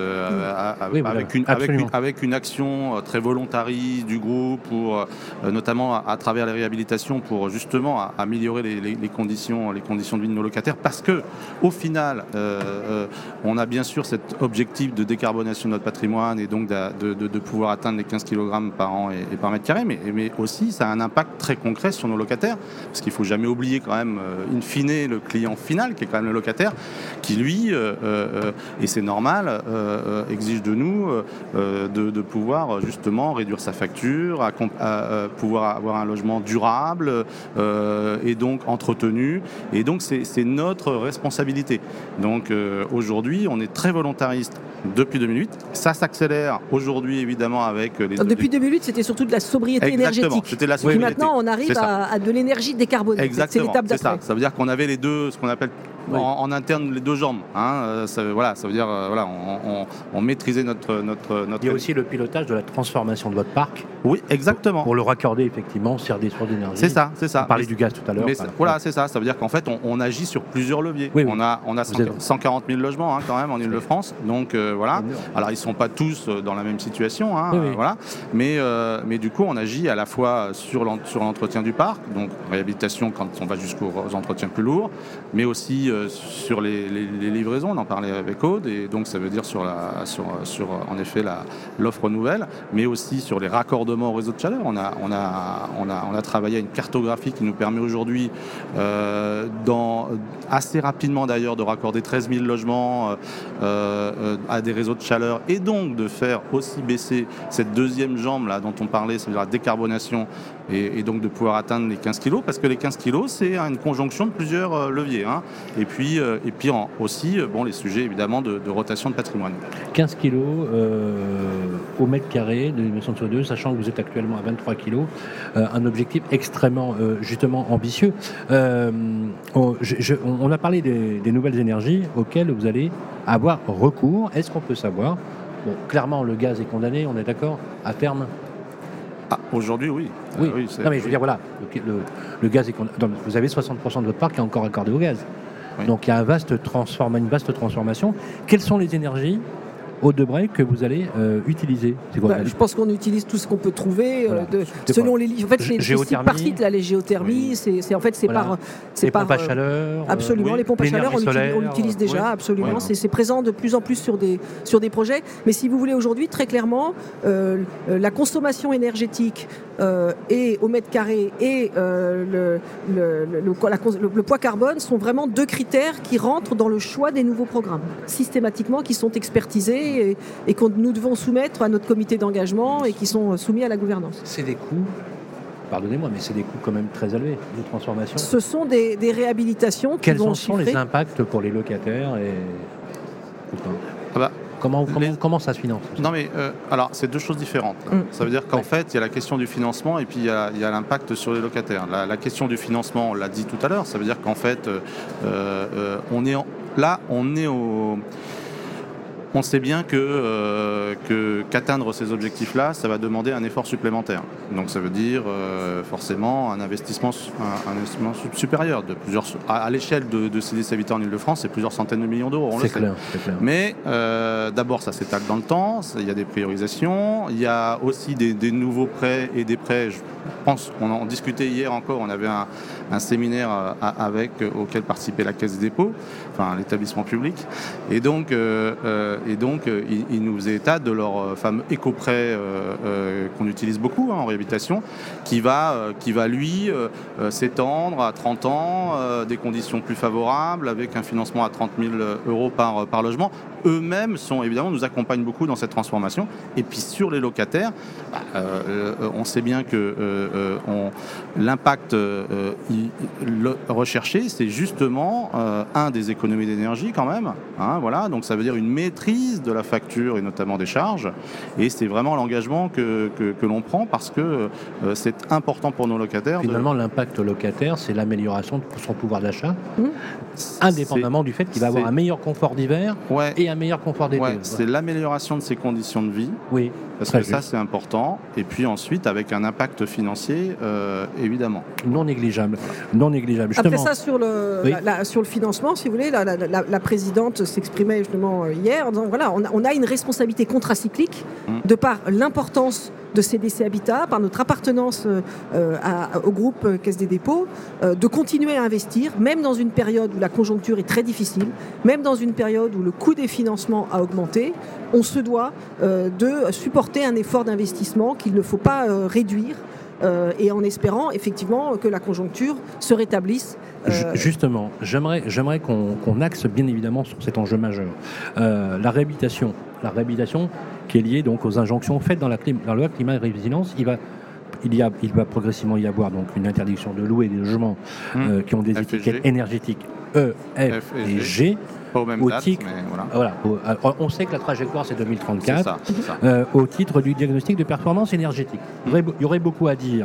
[SPEAKER 3] avec une action très volontariste du groupe, pour, notamment à travers les réhabilitations, pour justement améliorer les conditions de vie de nos locataires. Parce que, au final, on a bien sûr cet objectif de décarbonation de notre patrimoine et donc de pouvoir atteindre les 15 kg par an et par mètre carré, mais aussi ça a un impact très concret sur nos locataires, parce qu'il ne faut jamais oublier quand même, in fine, le client final, qui est quand même le locataire, qui lui, et c'est normal, exige de nous de pouvoir justement réduire sa facture, pouvoir avoir un logement durable et donc entretenu. Et donc c'est notre responsabilité. Donc aujourd'hui, on est très volontariste depuis 2008. Ça s'accélère aujourd'hui évidemment avec les...
[SPEAKER 4] Depuis 2008, c'était surtout de la sobriété énergétique.
[SPEAKER 3] C'était de la sobriété.
[SPEAKER 4] Puis maintenant, on arrive à de l'énergie décarbonée.
[SPEAKER 3] Exactement.
[SPEAKER 4] C'est l'étape d'après.
[SPEAKER 3] Ça veut dire qu'on avait les deux, ce qu'on appelle en interne les deux jambes. Ça veut dire on maîtrisait notre.
[SPEAKER 2] Il y a aussi le pilotage de la transformation de votre parc.
[SPEAKER 3] Oui, exactement.
[SPEAKER 2] Pour le raccorder effectivement sur des sources d'énergie.
[SPEAKER 3] C'est ça.
[SPEAKER 2] On parlait du gaz tout à l'heure.
[SPEAKER 3] C'est ça. Ça veut dire qu'en fait on agit sur plusieurs leviers.
[SPEAKER 2] Oui.
[SPEAKER 3] On a 140 000 logements quand même en Île-de-France. Donc voilà. Alors ils sont pas tous dans la même situation. Voilà. Mais du coup on agit à la fois sur l'entretien du parc, donc réhabilitation quand on va jusqu'aux entretiens plus lourds, mais aussi sur les livraisons, on en parlait avec Aude, et donc ça veut dire sur en effet l'offre nouvelle, mais aussi sur les raccordements au réseau de chaleur. On a travaillé à une cartographie qui nous permet aujourd'hui, assez rapidement d'ailleurs, de raccorder 13 000 logements à des réseaux de chaleur, et donc de faire aussi baisser cette deuxième jambe là dont on parlait, c'est-à-dire la décarbonation et donc de pouvoir atteindre les 15 kg, parce que les 15 kg, c'est une conjonction de plusieurs leviers. Hein. Et puis aussi, les sujets évidemment de rotation de patrimoine.
[SPEAKER 2] 15 kg au mètre carré de l'émission de CO2, sachant que vous êtes actuellement à 23 kg, un objectif extrêmement justement ambitieux. On a parlé des nouvelles énergies auxquelles vous allez avoir recours. Est-ce qu'on peut savoir, clairement le gaz est condamné, on est d'accord, à terme?
[SPEAKER 3] Aujourd'hui, oui.
[SPEAKER 2] Oui. Non, mais je veux dire, voilà, le gaz est condamné. Vous avez 60% de votre parc qui est encore accordé au gaz. Oui. Donc il y a une vaste transformation. Quelles sont les énergies Aude-de-Bray que vous allez utiliser?
[SPEAKER 4] Je pense qu'on utilise tout ce qu'on peut trouver selon les livres. En fait, c'est site par site, là, les géothermies, c'est
[SPEAKER 2] les pompes à chaleur.
[SPEAKER 4] Absolument, les pompes à chaleur, on l'utilise déjà, absolument. Oui. C'est présent de plus en plus sur des projets. Mais si vous voulez aujourd'hui, très clairement, la consommation énergétique et au mètre carré et le poids carbone sont vraiment deux critères qui rentrent dans le choix des nouveaux programmes, systématiquement, qui sont expertisés et que nous devons soumettre à notre comité d'engagement et qui sont soumis à la gouvernance.
[SPEAKER 2] C'est des coûts, pardonnez-moi, mais c'est des coûts quand même très élevés de transformation.
[SPEAKER 4] Ce sont des réhabilitations qui vont chiffrer.
[SPEAKER 2] Quels sont les impacts pour les locataires Comment ça se finance?
[SPEAKER 3] Non mais alors c'est deux choses différentes. Ça veut dire qu'en fait il y a la question du financement et puis il y a l'impact sur les locataires. La question du financement, on l'a dit tout à l'heure, ça veut dire qu'en fait on sait bien qu'atteindre ces objectifs-là, ça va demander un effort supplémentaire. Donc ça veut dire forcément un investissement supérieur à l'échelle de CDC Habitat en Ile-de-France, c'est plusieurs centaines de millions d'euros.
[SPEAKER 2] C'est clair.
[SPEAKER 3] Mais d'abord, ça s'étale dans le temps. Il y a des priorisations. Il y a aussi des nouveaux prêts et des prêts. Je pense, on en discutait hier encore. On avait un séminaire auquel participait la Caisse des dépôts, enfin l'établissement public, et donc il nous faisait état de leur fameux éco-prêt qu'on utilise beaucoup en réhabilitation, qui va lui s'étendre à 30 ans, des conditions plus favorables, avec un financement à 30 000 euros par logement. Eux-mêmes nous accompagnent beaucoup dans cette transformation. Et puis sur les locataires, on sait bien que l'impact recherché, c'est justement des économies d'énergie quand même. Hein, voilà, donc ça veut dire une maîtrise de la facture et notamment des charges. Et c'est vraiment l'engagement que l'on prend parce que c'est important pour nos locataires.
[SPEAKER 2] Finalement, l'impact locataire, c'est l'amélioration de son pouvoir d'achat, indépendamment du fait qu'il va avoir un meilleur confort d'hiver et un meilleur confort d'été.
[SPEAKER 3] C'est l'amélioration de ses conditions de vie.
[SPEAKER 2] Oui.
[SPEAKER 3] Parce que ça, c'est important. Et puis ensuite, avec un impact financier, évidemment.
[SPEAKER 2] Non négligeable.
[SPEAKER 4] Après ça, sur le financement, si vous voulez, la présidente s'exprimait justement hier en disant, voilà, on a une responsabilité contracyclique de par l'importance de CDC Habitat, par notre appartenance au groupe Caisse des dépôts, de continuer à investir, même dans une période où la conjoncture est très difficile, même dans une période où le coût des financements a augmenté. On se doit de supporter un effort d'investissement qu'il ne faut pas réduire, et en espérant effectivement que la conjoncture se rétablisse.
[SPEAKER 2] Justement, j'aimerais qu'on axe bien évidemment sur cet enjeu majeur. La réhabilitation qui est liée donc aux injonctions faites dans la loi climat et résilience. Il va progressivement y avoir donc une interdiction de louer des logements qui ont des étiquettes énergétiques E, F et G.
[SPEAKER 3] Pas au même date, mais
[SPEAKER 2] voilà. On sait que la trajectoire c'est 2034 au titre du diagnostic de performance énergétique. Il y aurait beaucoup à dire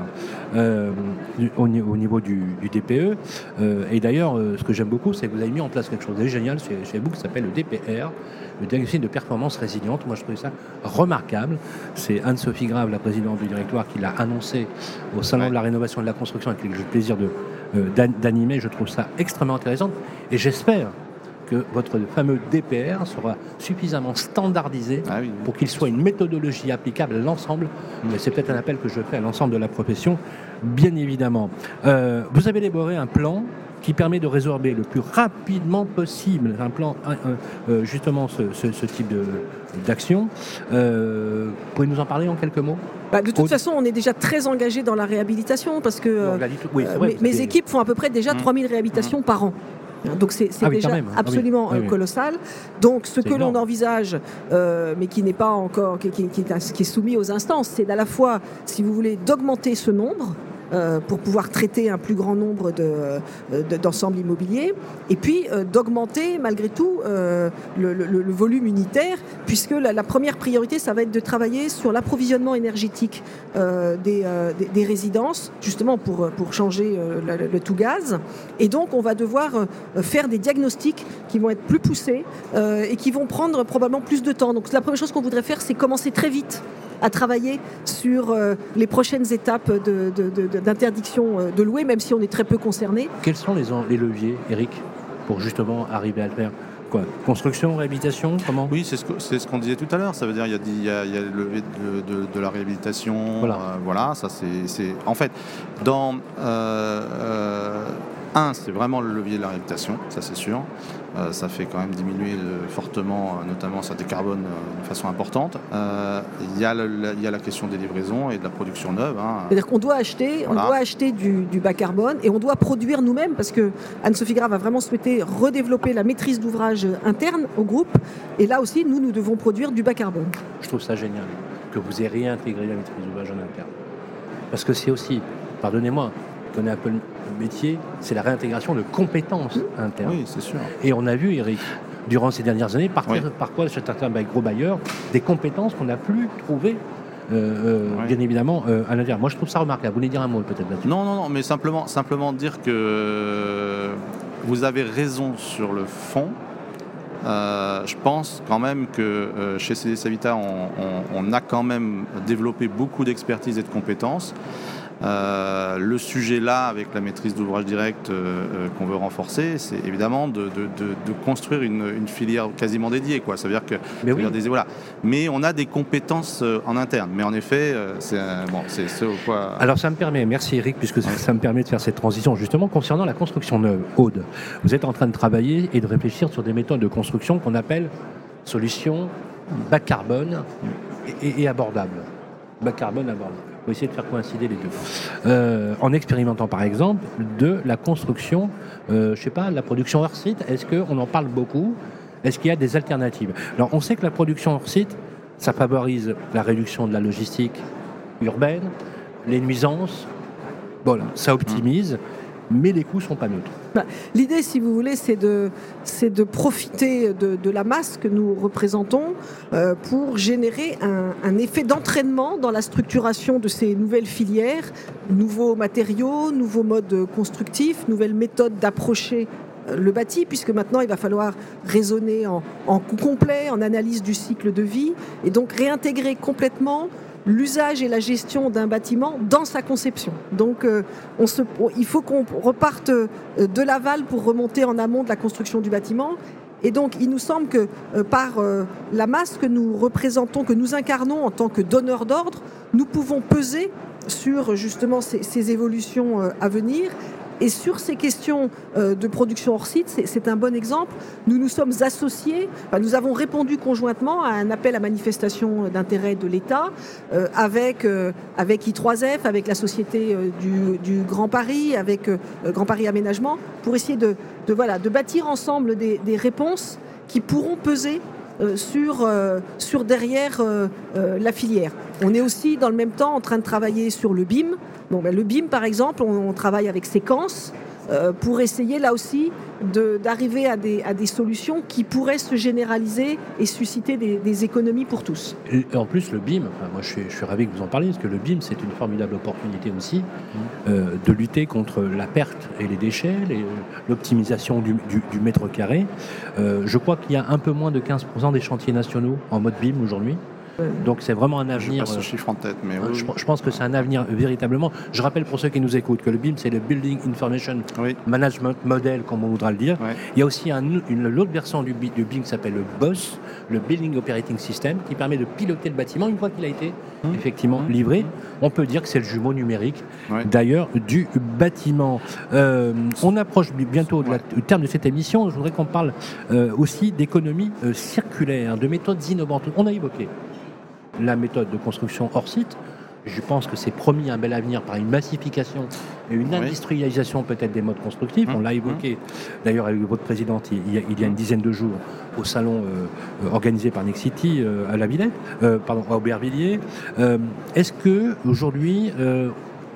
[SPEAKER 2] au niveau du DPE. Et d'ailleurs, ce que j'aime beaucoup, c'est que vous avez mis en place quelque chose de génial chez vous qui s'appelle le DPR, le diagnostic de performance résiliente. Moi, je trouve ça remarquable. C'est Anne-Sophie Grave, la présidente du directoire, qui l'a annoncé au Salon de la rénovation et de la construction, avec lequel j'ai le plaisir d'animer. Je trouve ça extrêmement intéressant. Et j'espère que votre fameux DPR sera suffisamment standardisé pour qu'il soit une méthodologie applicable à l'ensemble. Mais c'est peut-être un appel que je fais à l'ensemble de la profession, bien évidemment. Vous avez élaboré un plan qui permet de résorber le plus rapidement possible un plan, justement ce type d'action. Pouvez-vous nous en parler en quelques mots ?
[SPEAKER 4] De toute façon, on est déjà très engagé dans la réhabilitation parce que mes équipes font à peu près déjà 3000 réhabilitations par an. Donc c'est déjà absolument colossal. Donc ce que l'on envisage, mais qui n'est pas encore, qui est soumis aux instances, c'est à la fois, si vous voulez, d'augmenter ce nombre pour pouvoir traiter un plus grand nombre d'ensembles immobiliers, et puis d'augmenter malgré tout le volume unitaire, puisque la première priorité, ça va être de travailler sur l'approvisionnement énergétique des résidences, justement pour changer le tout gaz. Et donc, on va devoir faire des diagnostics qui vont être plus poussés et qui vont prendre probablement plus de temps. Donc, la première chose qu'on voudrait faire, c'est commencer très vite à travailler sur les prochaines étapes d'interdiction de louer, même si on est très peu concerné.
[SPEAKER 2] Quels sont les leviers, Eric, pour justement arriver à le faire ? Quoi ? Construction, réhabilitation, comment ?
[SPEAKER 3] Oui, c'est ce qu'on disait tout à l'heure. Ça veut dire il y a le levier de la réhabilitation. Voilà, ça c'est en fait dans c'est vraiment le levier de la réhabilitation, ça c'est sûr. Ça fait quand même diminuer fortement, notamment ça décarbone de façon importante. Il y a la question des livraisons et de la production neuve.
[SPEAKER 4] C'est-à-dire qu'on doit acheter, du bas carbone et on doit produire nous-mêmes, parce que Anne-Sophie Grave a vraiment souhaité redévelopper la maîtrise d'ouvrage interne au groupe. Et là aussi, nous devons produire du bas carbone.
[SPEAKER 2] Je trouve ça génial que vous ayez réintégré la maîtrise d'ouvrage en interne. Parce que c'est aussi, pardonnez-moi, je connais un peu le métier, c'est la réintégration de compétences internes.
[SPEAKER 3] Oui, c'est sûr.
[SPEAKER 2] Et on a vu, Eric, durant ces dernières années, par quoi certains gros bailleurs, des compétences qu'on n'a plus trouvées, bien évidemment, à l'intérieur. Moi, je trouve ça remarquable. Vous voulez dire un mot peut-être là-dessus ?
[SPEAKER 3] Non, mais simplement dire que vous avez raison sur le fond. Je pense quand même que chez CDS Habitat, on a quand même développé beaucoup d'expertise et de compétences. Le sujet là, avec la maîtrise d'ouvrage direct qu'on veut renforcer, c'est évidemment de construire une filière quasiment dédiée, quoi. Ça veut dire que voilà. Mais on a des compétences en interne. Mais en effet, c'est ce au quoi.
[SPEAKER 2] Alors ça me permet, merci Eric, puisque ça me permet de faire cette transition justement concernant la construction neuve. Aude, vous êtes en train de travailler et de réfléchir sur des méthodes de construction qu'on appelle solutions bas carbone et abordables. Bas carbone abordable. On va essayer de faire coïncider les deux. En expérimentant par exemple de la construction, la production hors site, est-ce qu'on en parle beaucoup ? Est-ce qu'il y a des alternatives ? Alors on sait que la production hors site, ça favorise la réduction de la logistique urbaine, les nuisances, voilà, ça optimise, mais les coûts ne sont pas neutres.
[SPEAKER 4] L'idée, si vous voulez, c'est de profiter de la masse que nous représentons pour générer un effet d'entraînement dans la structuration de ces nouvelles filières, nouveaux matériaux, nouveaux modes constructifs, nouvelles méthodes d'approcher le bâti, puisque maintenant il va falloir raisonner en coût complet, en analyse du cycle de vie, et donc réintégrer complètement l'usage et la gestion d'un bâtiment dans sa conception. Donc il faut qu'on reparte de l'aval pour remonter en amont de la construction du bâtiment. Et donc il nous semble que par la masse que nous représentons, que nous incarnons en tant que donneurs d'ordre, nous pouvons peser sur justement ces évolutions à venir. Et sur ces questions de production hors site, c'est un bon exemple. Nous nous sommes associés, nous avons répondu conjointement à un appel à manifestation d'intérêt de l'État avec I3F, avec la société du Grand Paris, avec Grand Paris Aménagement, pour essayer de bâtir ensemble des réponses qui pourront peser sur derrière la filière. On est aussi dans le même temps en train de travailler sur le BIM. Le BIM, par exemple, on travaille avec Séquence pour essayer là aussi d'arriver à des solutions qui pourraient se généraliser et susciter des économies pour tous.
[SPEAKER 2] Et en plus, le BIM, moi je suis ravi que vous en parliez, parce que le BIM, c'est une formidable opportunité aussi de lutter contre la perte et les déchets, l'optimisation du mètre carré. Je crois qu'il y a un peu moins de 15% des chantiers nationaux en mode BIM aujourd'hui. Donc c'est vraiment un avenir.
[SPEAKER 3] Je n'ai pas ce chiffre en tête, mais oui.
[SPEAKER 2] Je pense que c'est un avenir véritablement. Je rappelle pour ceux qui nous écoutent que le BIM, c'est le Building Information Management Model, comme on voudra le dire. Oui. Il y a aussi l'autre version du BIM qui s'appelle le BOSS, le Building Operating System, qui permet de piloter le bâtiment une fois qu'il a été effectivement livré. On peut dire que c'est le jumeau numérique, d'ailleurs, du bâtiment. On approche bientôt du terme de cette émission. Je voudrais qu'on parle aussi d'économie circulaire, de méthodes innovantes. On a évoqué la méthode de construction hors site. Je pense que c'est promis un bel avenir par une massification et une industrialisation peut-être des modes constructifs. On l'a évoqué d'ailleurs avec votre présidente il y a une dizaine de jours au salon organisé par Nexity à la Villette, à Aubervilliers. Est-ce que aujourd'hui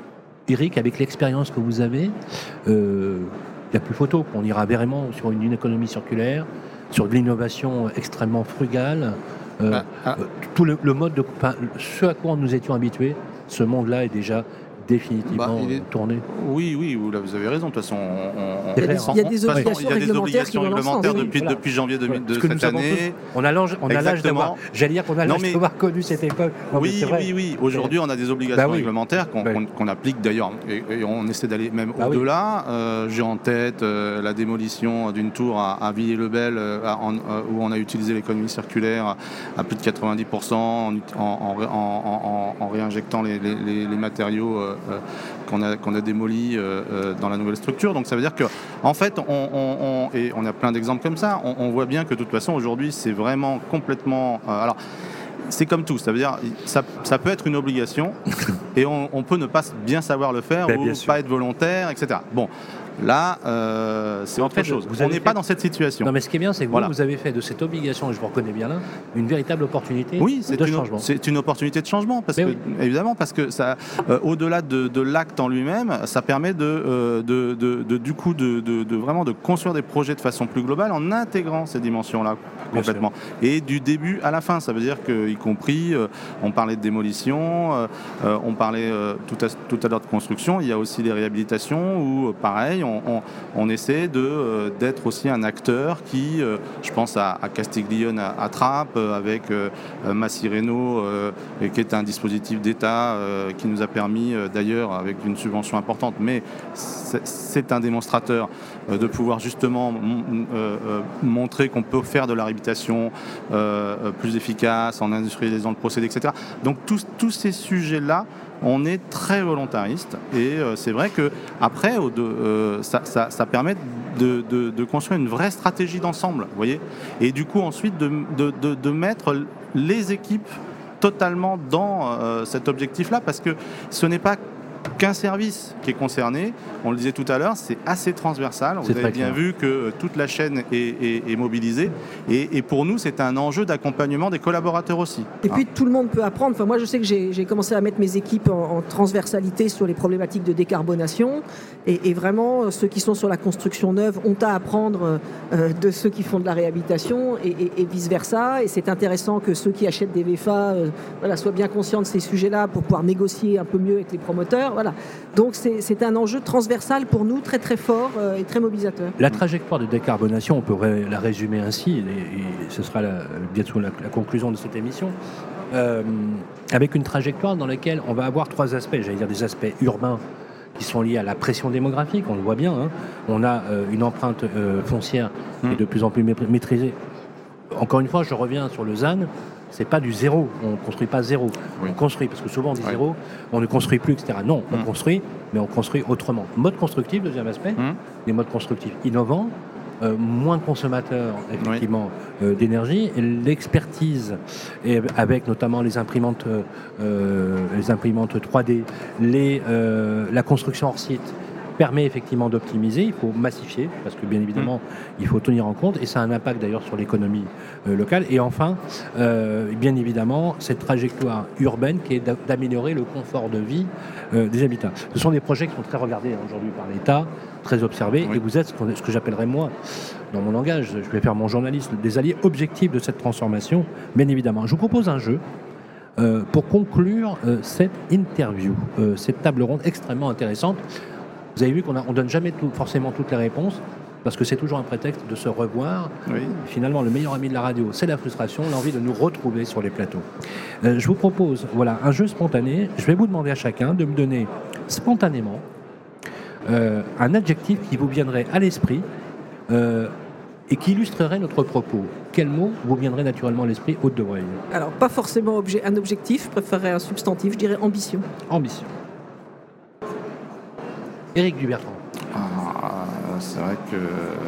[SPEAKER 2] Eric, avec l'expérience que vous avez, il n'y a plus photo. On ira vraiment sur une économie circulaire, sur de l'innovation extrêmement frugale. Tout le mode ce à quoi nous étions habitués, ce monde-là est déjà définitivement tourné.
[SPEAKER 3] Oui, vous avez raison. De toute façon,
[SPEAKER 4] il y a des obligations réglementaires
[SPEAKER 3] depuis janvier de cette année.
[SPEAKER 2] On a l'âge d'avoir. J'allais dire qu'on a l'âge d'avoir connu cette époque.
[SPEAKER 3] Oui. Aujourd'hui, on a des obligations réglementaires qu'on applique d'ailleurs, et on essaie d'aller même au-delà. J'ai en tête la démolition d'une tour à Villiers-le-Bel, où on a utilisé l'économie circulaire à plus de 90% en réinjectant les matériaux qu'on a démoli dans la nouvelle structure. Donc ça veut dire que en fait on a plein d'exemples comme ça, on voit bien que de toute façon aujourd'hui c'est vraiment complètement alors c'est comme tout, ça veut dire ça peut être une obligation et on peut ne pas bien savoir le faire ou pas être volontaire, etc. Bon, là, c'est autre chose. On n'est pas dans cette situation.
[SPEAKER 2] Non, mais ce qui est bien, c'est que vous avez fait de cette obligation, et je vous reconnais bien là, une véritable opportunité de changement.
[SPEAKER 3] C'est une opportunité de changement, évidemment, parce que ça, au-delà de l'acte en lui-même, ça permet de vraiment de construire des projets de façon plus globale en intégrant ces dimensions-là complètement. Et du début à la fin, ça veut dire que, y compris, on parlait de démolition, on parlait tout à l'heure de construction, il y a aussi des réhabilitations où, pareil, on essaie d'être aussi un acteur qui, je pense à Castiglione à Trappes, avec Massireno, qui est un dispositif d'État qui nous a permis, d'ailleurs, avec une subvention importante, mais c'est un démonstrateur de pouvoir justement montrer qu'on peut faire de la réhabilitation plus efficace, en industrialisant le procédé, etc. Donc tous ces sujets-là, on est très volontariste et c'est vrai que après ça permet de construire une vraie stratégie d'ensemble, vous voyez, et du coup ensuite de mettre les équipes totalement dans cet objectif-là, parce que ce n'est pas qu'un service qui est concerné, on le disait tout à l'heure, c'est assez transversal. Vous avez bien vu que toute la chaîne est mobilisée et pour nous c'est un enjeu d'accompagnement des collaborateurs aussi.
[SPEAKER 4] Et puis tout le monde peut apprendre. Enfin, moi je sais que j'ai commencé à mettre mes équipes en transversalité sur les problématiques de décarbonation et vraiment ceux qui sont sur la construction neuve ont à apprendre de ceux qui font de la réhabilitation et vice versa, et c'est intéressant que ceux qui achètent des VFA soient bien conscients de ces sujets-là pour pouvoir négocier un peu mieux avec les promoteurs. Voilà. Donc c'est un enjeu transversal pour nous, très très fort et très mobilisateur.
[SPEAKER 2] La trajectoire de décarbonation, on pourrait la résumer ainsi, et ce sera bientôt la conclusion de cette émission, avec une trajectoire dans laquelle on va avoir trois aspects, j'allais dire des aspects urbains qui sont liés à la pression démographique, on le voit bien, hein. On a une empreinte foncière qui est de plus en plus maîtrisée. Encore une fois, je reviens sur le ZAN. C'est pas du zéro, on ne construit pas zéro. On construit, parce que souvent on dit zéro, on ne construit plus, etc. Non, on construit, mais on construit autrement. Mode constructif, deuxième aspect, des modes constructifs innovants, moins consommateurs effectivement d'énergie, et l'expertise, et avec notamment les imprimantes 3D, la construction hors site, permet effectivement d'optimiser, il faut massifier, parce que bien évidemment, il faut tenir en compte, et ça a un impact d'ailleurs sur l'économie locale. Et enfin, bien évidemment, cette trajectoire urbaine qui est d'améliorer le confort de vie des habitants. Ce sont des projets qui sont très regardés aujourd'hui par l'État, très observés, et vous êtes ce que j'appellerais moi, dans mon langage, je vais faire mon journaliste, des alliés objectifs de cette transformation, bien évidemment. Je vous propose un jeu pour conclure cette interview, cette table ronde extrêmement intéressante. Vous avez vu qu'on ne donne jamais forcément toutes les réponses, parce que c'est toujours un prétexte de se revoir. Finalement, le meilleur ami de la radio, c'est la frustration, l'envie de nous retrouver sur les plateaux. Je vous propose un jeu spontané. Je vais vous demander à chacun de me donner spontanément un adjectif qui vous viendrait à l'esprit et qui illustrerait notre propos. Quel mot vous viendrait naturellement à l'esprit, Aude de Breuil ?
[SPEAKER 4] Alors, pas forcément un objectif, je préférerais un substantif, je dirais ambition.
[SPEAKER 2] Ambition. Éric Dubertrand.
[SPEAKER 3] C'est vrai que...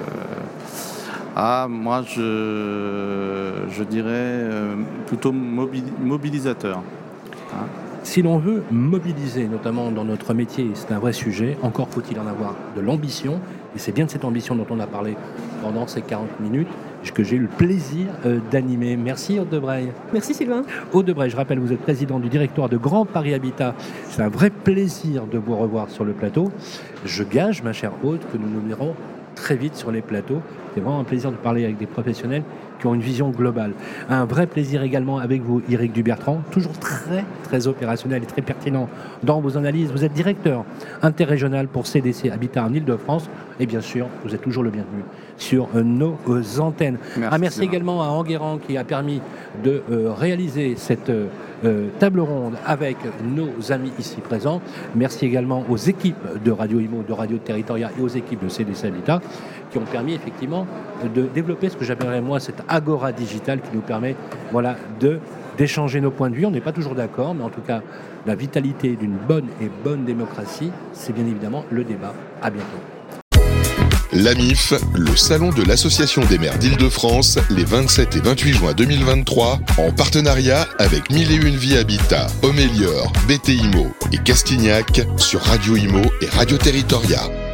[SPEAKER 3] moi, je dirais plutôt mobilisateur.
[SPEAKER 2] Si l'on veut mobiliser, notamment dans notre métier, c'est un vrai sujet, encore faut-il en avoir de l'ambition, et c'est bien de cette ambition dont on a parlé pendant ces 40 minutes, que j'ai eu le plaisir d'animer. Merci Aude Debray.
[SPEAKER 4] Merci Sylvain.
[SPEAKER 2] Aude Debray, je rappelle, vous êtes président du directoire de Grand Paris Habitat. C'est un vrai plaisir de vous revoir sur le plateau. Je gage, ma chère Aude, que nous nous verrons très vite sur les plateaux. C'est vraiment un plaisir de parler avec des professionnels qui ont une vision globale. Un vrai plaisir également avec vous, Éric Dubertrand, toujours très, très opérationnel et très pertinent dans vos analyses. Vous êtes directeur interrégional pour CDC Habitat en Ile-de-France. Et bien sûr, vous êtes toujours le bienvenu sur nos antennes. Merci également à Enguerrand qui a permis de réaliser cette table ronde avec nos amis ici présents. Merci également aux équipes de Radio Imo, de Radio Territoria et aux équipes de CDC Habitat qui ont permis effectivement de développer ce que j'appellerais moi cette agora digitale qui nous permet d'échanger nos points de vue. On n'est pas toujours d'accord, mais en tout cas, la vitalité d'une bonne démocratie, c'est bien évidemment le débat. À bientôt.
[SPEAKER 1] L'AMIF, le salon de l'Association des maires d'Île-de-France, les 27 et 28 juin 2023, en partenariat avec 1001 Vie Habitat, Homélior, BT Imo et Castignac sur Radio Imo et Radio Territoria.